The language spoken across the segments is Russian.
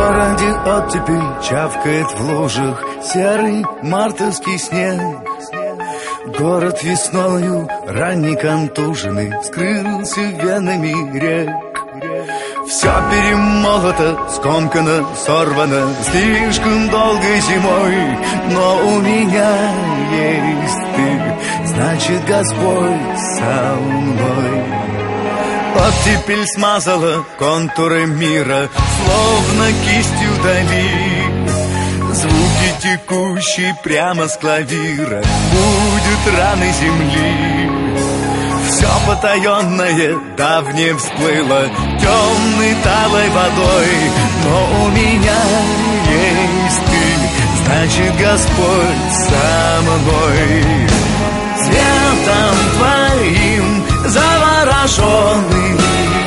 городе оттепель чавкает в лужах серый мартовский снег. Город весною ранний контуженный скрылся венами рек. Все перемолото, скомкано, сорвано слишком долгой зимой. Но у меня есть ты, значит, Господь со мной. Оттепель смазала контуры мира, словно кистью дали. Звуки, текущие прямо с клавира, будет раны земли. Все потаенное давнее всплыло темной талой водой. Но у меня есть ты, значит, Господь со мной. Светом твоим завороженный,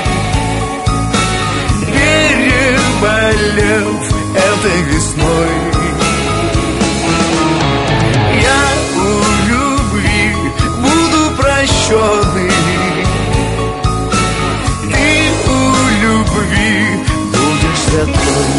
переболев этой весной. Я у любви буду прощенный, ты у любви будешь святой.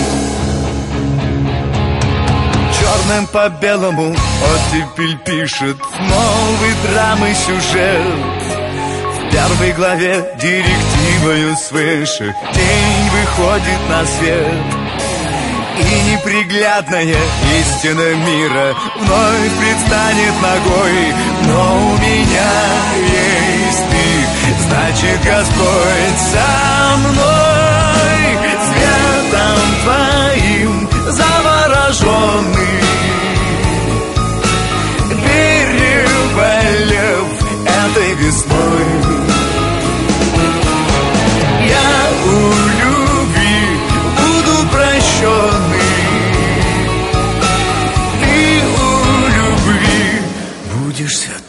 Черным по белому оттепель пишет новый драмы сюжет. В первой главе директивою свыше день выходит на свет. И неприглядная истина мира вновь предстанет ногой. Но у меня есть ты, значит, Господь со мной. Светом твоим завороженный, переболев этой весной. Я у любви буду прощенный, ты у любви будешь святой.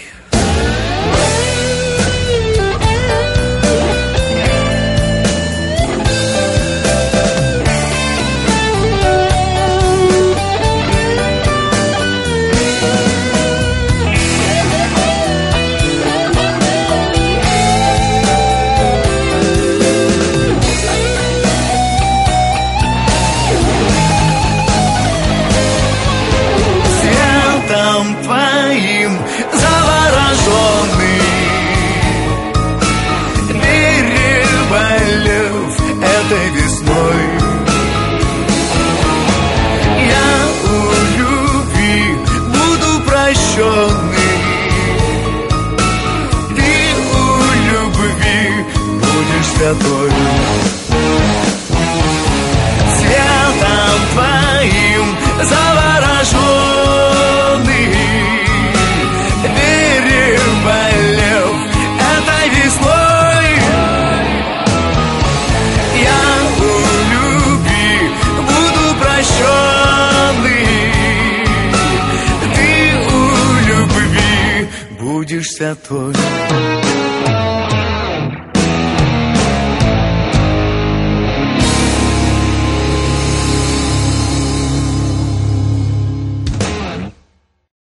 Твоим завороженный, переболев этой весной. Я у любви буду прощенный, ты у любви будешь святой. Светом твоим завороженный, переболев этой весной. Я у любви буду прощенный, ты у любви будешь святой.